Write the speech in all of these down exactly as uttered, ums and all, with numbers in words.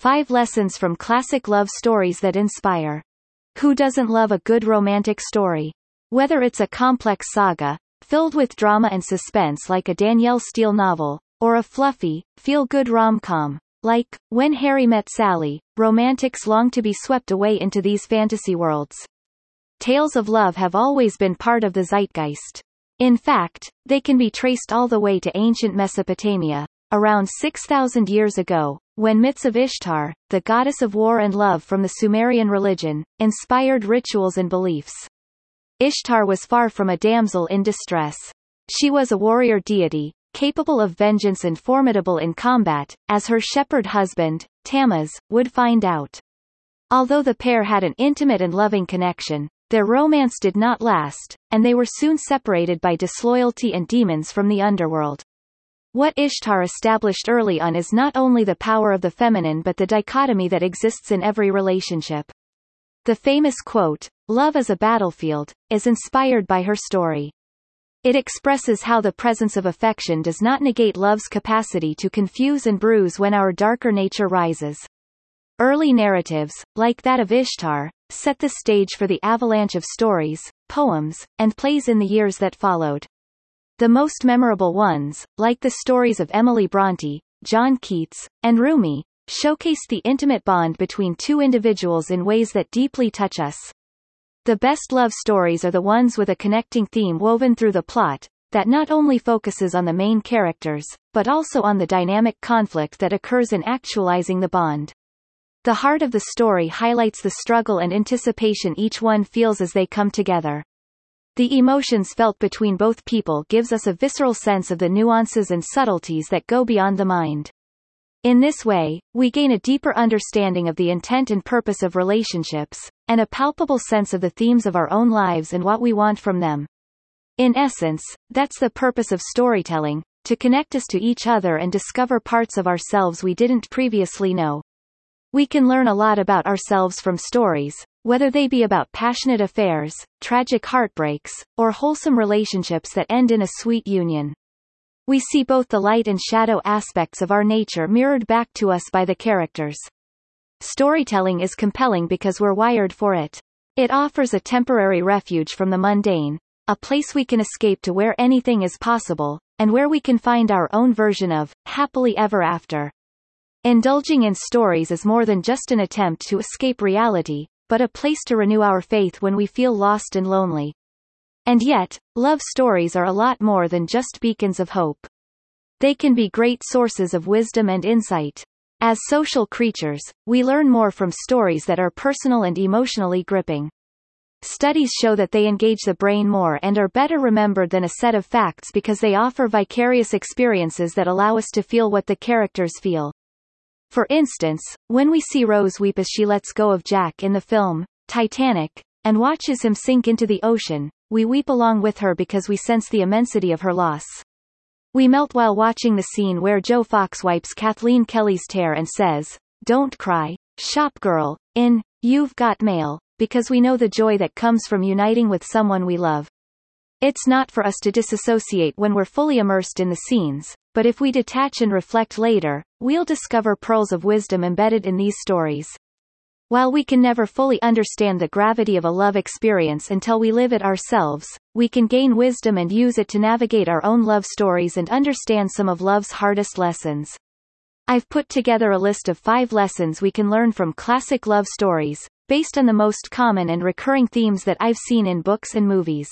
Five lessons from classic love stories that inspire. Who doesn't love a good romantic story? Whether it's a complex saga, filled with drama and suspense like a Danielle Steele novel, or a fluffy, feel-good rom-com, like When Harry Met Sally, romantics long to be swept away into these fantasy worlds. Tales of love have always been part of the zeitgeist. In fact, they can be traced all the way to ancient Mesopotamia, around six thousand years ago, when myths of Ishtar, the goddess of war and love from the Sumerian religion, inspired rituals and beliefs. Ishtar was far from a damsel in distress. She was a warrior deity, capable of vengeance and formidable in combat, as her shepherd husband, Tammuz, would find out. Although the pair had an intimate and loving connection, their romance did not last, and they were soon separated by disloyalty and demons from the underworld. What Ishtar established early on is not only the power of the feminine but the dichotomy that exists in every relationship. The famous quote, "Love is a battlefield," is inspired by her story. It expresses how the presence of affection does not negate love's capacity to confuse and bruise when our darker nature rises. Early narratives, like that of Ishtar, set the stage for the avalanche of stories, poems, and plays in the years that followed. The most memorable ones, like the stories of Emily Bronte, John Keats, and Rumi, showcase the intimate bond between two individuals in ways that deeply touch us. The best love stories are the ones with a connecting theme woven through the plot, that not only focuses on the main characters, but also on the dynamic conflict that occurs in actualizing the bond. The heart of the story highlights the struggle and anticipation each one feels as they come together. The emotions felt between both people gives us a visceral sense of the nuances and subtleties that go beyond the mind. In this way, we gain a deeper understanding of the intent and purpose of relationships, and a palpable sense of the themes of our own lives and what we want from them. In essence, that's the purpose of storytelling, to connect us to each other and discover parts of ourselves we didn't previously know. We can learn a lot about ourselves from stories, whether they be about passionate affairs, tragic heartbreaks, or wholesome relationships that end in a sweet union. We see both the light and shadow aspects of our nature mirrored back to us by the characters. Storytelling is compelling because we're wired for it. It offers a temporary refuge from the mundane, a place we can escape to where anything is possible, and where we can find our own version of happily ever after. Indulging in stories is more than just an attempt to escape reality, but a place to renew our faith when we feel lost and lonely. And yet, love stories are a lot more than just beacons of hope. They can be great sources of wisdom and insight. As social creatures, we learn more from stories that are personal and emotionally gripping. Studies show that they engage the brain more and are better remembered than a set of facts because they offer vicarious experiences that allow us to feel what the characters feel. For instance, when we see Rose weep as she lets go of Jack in the film, Titanic, and watches him sink into the ocean, we weep along with her because we sense the immensity of her loss. We melt while watching the scene where Joe Fox wipes Kathleen Kelly's tear and says, "Don't cry, shop girl," in You've Got Mail, because we know the joy that comes from uniting with someone we love. It's not for us to disassociate when we're fully immersed in the scenes, but if we detach and reflect later, we'll discover pearls of wisdom embedded in these stories. While we can never fully understand the gravity of a love experience until we live it ourselves, we can gain wisdom and use it to navigate our own love stories and understand some of love's hardest lessons. I've put together a list of five lessons we can learn from classic love stories, based on the most common and recurring themes that I've seen in books and movies.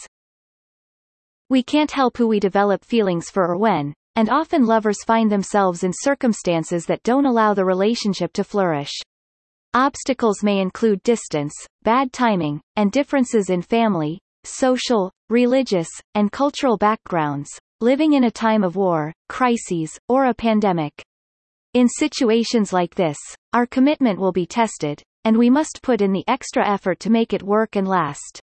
We can't help who we develop feelings for or when, and often lovers find themselves in circumstances that don't allow the relationship to flourish. Obstacles may include distance, bad timing, and differences in family, social, religious, and cultural backgrounds, living in a time of war, crises, or a pandemic. In situations like this, our commitment will be tested, and we must put in the extra effort to make it work and last.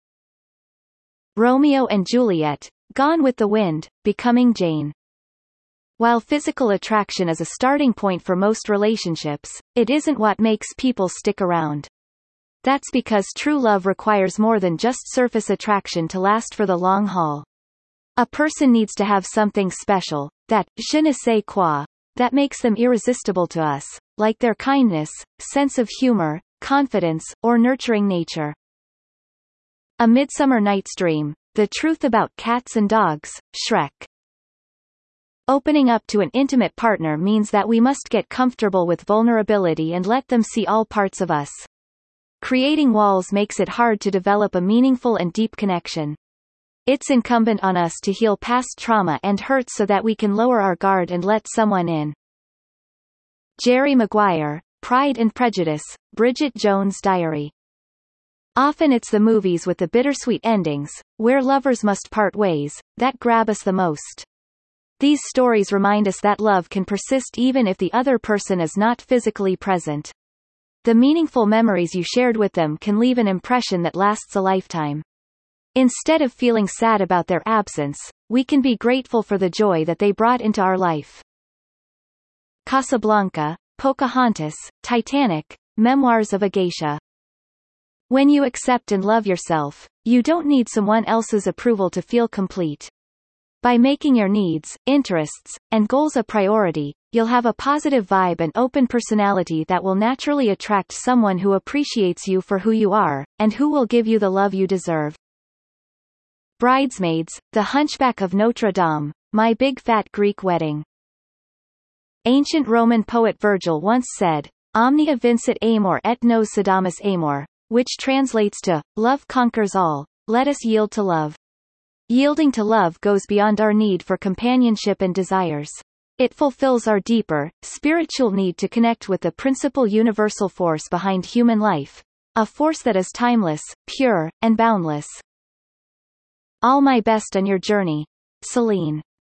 Romeo and Juliet, Gone with the Wind, Becoming Jane. While physical attraction is a starting point for most relationships, it isn't what makes people stick around. That's because true love requires more than just surface attraction to last for the long haul. A person needs to have something special, that je ne sais quoi, that makes them irresistible to us, like their kindness, sense of humor, confidence, or nurturing nature. A Midsummer Night's Dream. The Truth About Cats and Dogs, Shrek. Opening up to an intimate partner means that we must get comfortable with vulnerability and let them see all parts of us. Creating walls makes it hard to develop a meaningful and deep connection. It's incumbent on us to heal past trauma and hurt so that we can lower our guard and let someone in. Jerry Maguire, Pride and Prejudice, Bridget Jones' Diary. Often it's the movies with the bittersweet endings, where lovers must part ways, that grab us the most. These stories remind us that love can persist even if the other person is not physically present. The meaningful memories you shared with them can leave an impression that lasts a lifetime. Instead of feeling sad about their absence, we can be grateful for the joy that they brought into our life. Casablanca, Pocahontas, Titanic, Memoirs of a Geisha. When you accept and love yourself, you don't need someone else's approval to feel complete. By making your needs, interests, and goals a priority, you'll have a positive vibe and open personality that will naturally attract someone who appreciates you for who you are, and who will give you the love you deserve. Bridesmaids, The Hunchback of Notre Dame, My Big Fat Greek Wedding. Ancient Roman poet Virgil once said, Omnia vincit amor et nos sedamus amor, which translates to, love conquers all, let us yield to love. Yielding to love goes beyond our need for companionship and desires. It fulfills our deeper, spiritual need to connect with the principal universal force behind human life, a force that is timeless, pure, and boundless. All my best on your journey, Celine.